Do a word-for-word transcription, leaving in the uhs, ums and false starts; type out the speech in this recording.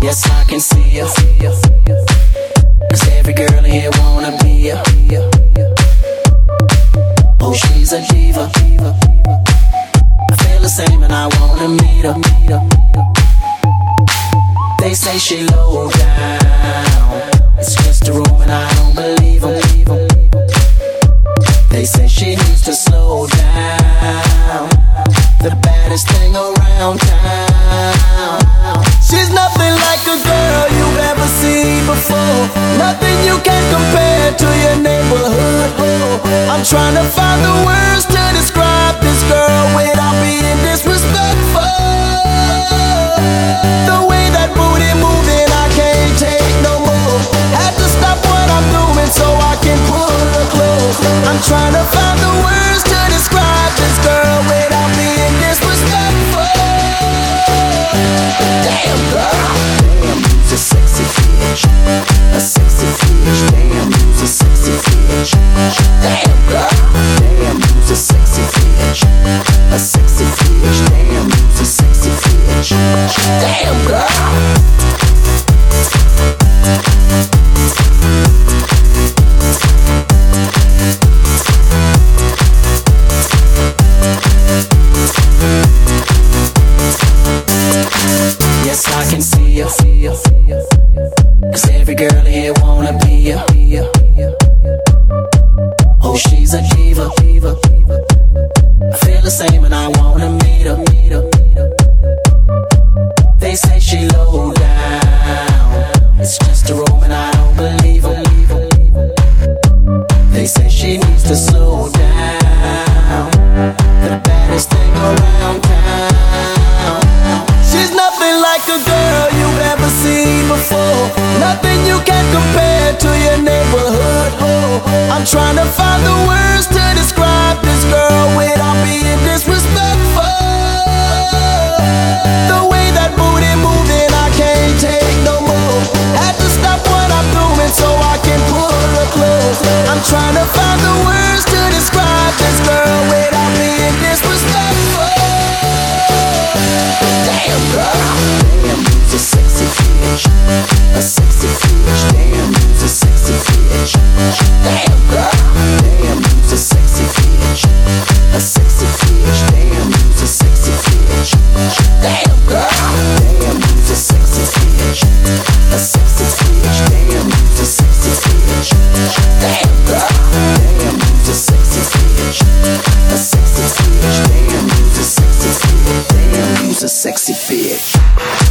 Yes, I can see ya. Cause every girl in here wanna be ya. Oh, she's a diva. I feel the same and I wanna meet her. They say she low down, it's just a room and I don't believe them. They say she needs to slow down, the baddest thing around town. She's nothing like a girl you've ever seen before, nothing you can compare to your neighborhood. I'm trying to find the words to describe this girl without being disrespectful. The way that booty moving, I can't take no more. Had to stop what I'm doing so I can pull her close. I'm trying to find the words to describe this girl without being disrespectful. Damn girl, damn, you's a sexy bitch, a sexy bitch. Damn, you's a sexy bitch. Damn girl, damn, you's a sexy bitch, a sexy bitch. Damn, you's a sexy bitch. Damn girl. Yes, I can see ya. Cause every girl in here wanna be ya. Oh, she's a diva. I feel the same and I wanna meet her. They say she low down, it's just a room and I don't believe them. They say she needs to slow down, the baddest thing around town. She's nothing like a girl you've ever seen before, nothing you can compare to your neighborhood. I'm trying to find the words to describe this girl without being disrespectful. The way that booty moving, I can't take no more. Had to stop what I'm doing so I can pull her close. I'm trying to find the words to describe this girl without being disrespectful. Damn girl, damn, you's a sexy bitch, a sexy bitch. Damn, you's a sexy bitch. Damn girl, damn, you's a sexy bitch, a sexy bitch. Damn, you's a sexy bitch. Damn girl, damn, you's a sexy bitch, a sexy bitch. Damn, you's a sexy bitch. Damn girl, damn, you's a sexy bitch, a sexy bitch. Damn, you's a sexy bitch. Damn, you's a sexy bitch.